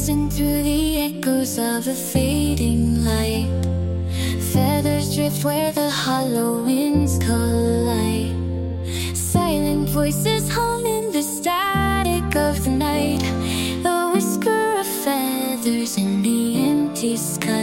dancing through the echoes of a fading light. Feathers drift where the hollow winds collide. Silent voices hum in the static of the night. The whisper of feathers in the empty sky.